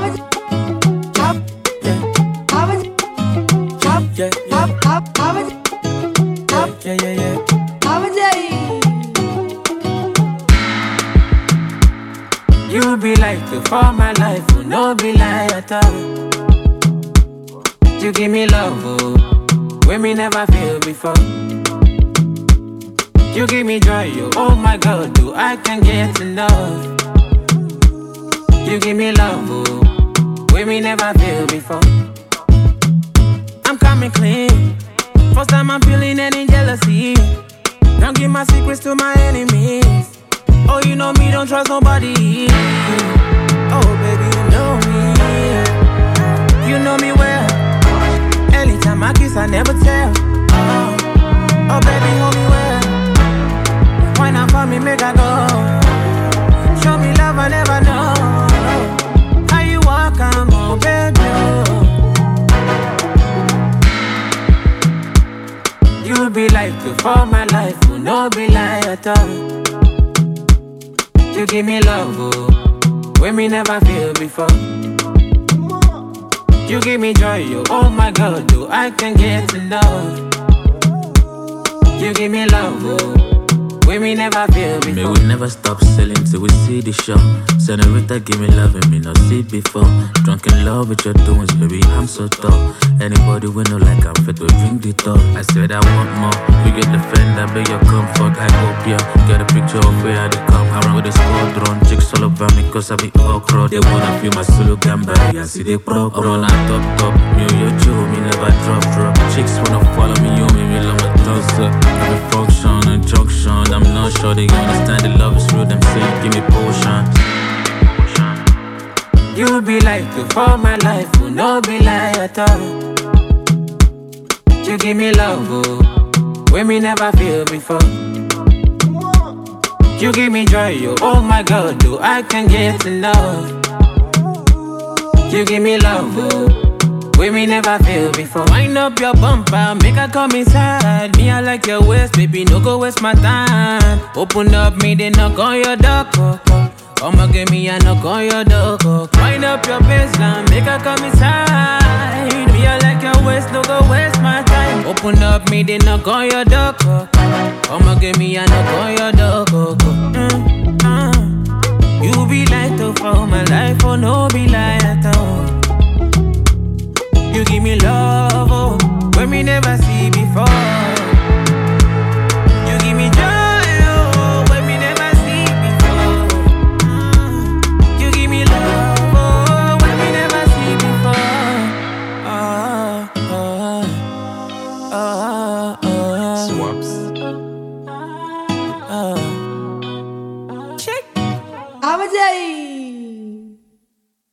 You be like the for my life, will no be like at all. You give me love, oh, when me never feel before. You give me joy, oh my God, do I can get enough. You give me love, oh, when me never feel before. I'm coming clean, first time I'm feeling any jealousy. Don't give my secrets to my enemies. Oh, you know me, don't trust nobody. Oh, baby, you know me. You know me well. Anytime I kiss, I never tell. Oh, baby, hold me well. Why not for me, make I go? Show me love, I never know. How you walk, I'm on, baby. You be like the for my life, will no be like at all. You give me love, oh, when me never feel before. You give me joy, oh my God, do I can get enough. You give me love, oh, when me never feel before. May we never stop selling till we see the show. Senorita, give me love and me not see before. Drunk in love with your doings, baby, I'm so tall. Anybody we know like I'm fit to drink the talk. I said I want more. You get the friend, I beg your comfort. I hope you get a picture of where I come. I run with a squadron, chicks all over me cause I be okra. They wanna feel my solo gamba, I see they pro. I'm on top, me or your Joe, me never drop. Chicks wanna follow me, you me love my toss up. Every function and junction, I'm not sure they understand the love is real. Them say give me potion. You be like the for my life, will no be like at all. You give me love, oh, when me never feel before. You give me joy, oh my God, do I can get enough. You give me love, oh, when me never feel before. Wind up your bumper, make her come inside. Me, I like your waist, baby, no go waste my time. Open up, me, they knock on your door. I'ma give me a knock on your door. Wind up your baseline, make her come inside. Me, I like your waist, no go waste my time. Open up, me, they knock on your door. I'ma give me a knock on your door. You be like to for my life, oh no be like at all. You give me love, oh, when me never see before. You give me joy, oh, when me never see before. You give me love, oh, when me never see before. Swaps. Check. I'm a day.